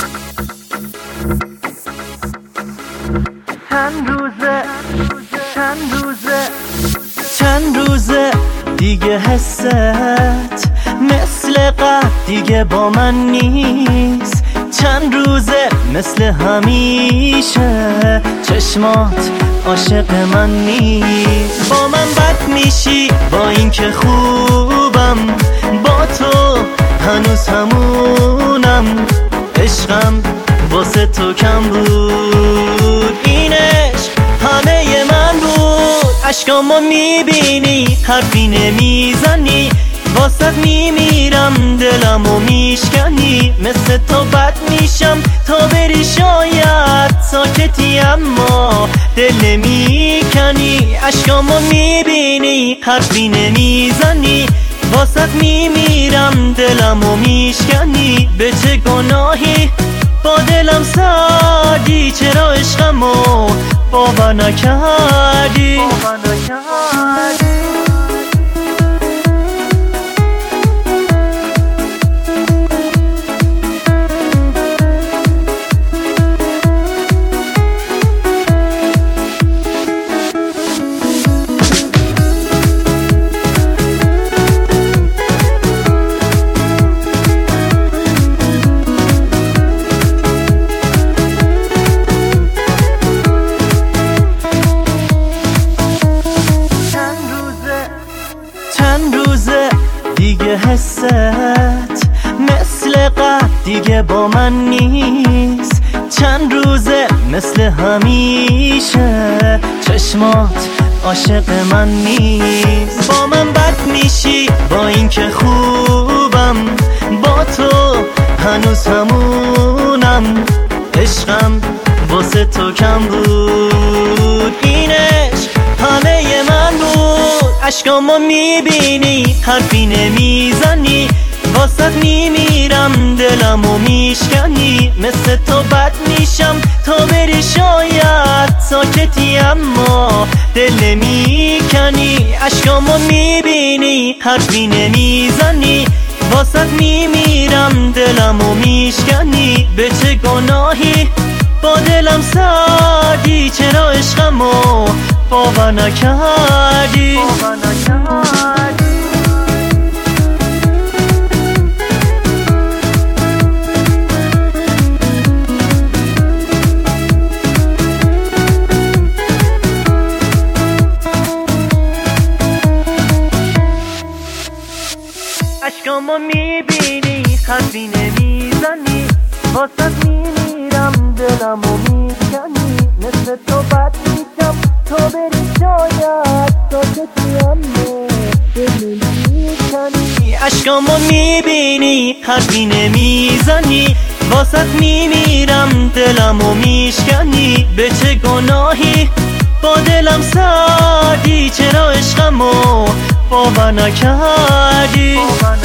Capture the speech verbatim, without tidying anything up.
چند روزه چند روزه چند روزه دیگه حست مثل قبل دیگه با من نیست. چند روزه مثل همیشه چشمات عاشق من نیست. با من بد میشی با این که خوبم، با تو هنوز همونم. عشقم واسه تو کم بود، این عشق همه من بود. عشقامو میبینی حرفی نمیزنی، واسه میمیرم دلمو میشکنی. مثل تو بد میشم تا بری شاید ساکتی اما دل نمیکنی. عشقامو میبینی حرفی نمیزنی، واسه میمیرم دلمو میشکنی. به چه گناهی با دلم سادی، چرا عشقمو باور نکردی؟ باور نکردی. دیگه حست مثل قبل دیگه با من نیست. چند روزه مثل همیشه چشمات عاشق من نیست. با من بد میشی با این که خوبم، با تو هنوز همونم. عشقم واسه تو کم بود، این عشق همه من بود. عشقامو میبینی حرفی نمیزنی، واسه میمیرم دلمو میشکنی. مثل تو بد میشم تا بری شاید ساکتی اما دل نمیکنی. عشقامو میبینی حرفی نمیزنی، واسه میمیرم دلمو میشکنی. به چه گناهی با دلم سادی، چرا عشقمو باور نکردی؟ باور نکردی. عشقامو میبینی حرفی نمیزنی، واسه میمیرم دلمو میشکنی. مثل تو بد میشم تا بری شاید ساکتی اما دل نمیکنی. عشقامو میبینی حرفی نمیزنی، واسه میمیرم دلمو میشکنی. به چه گناهی با دلم سادی، چرا عشقمو باور نکردی؟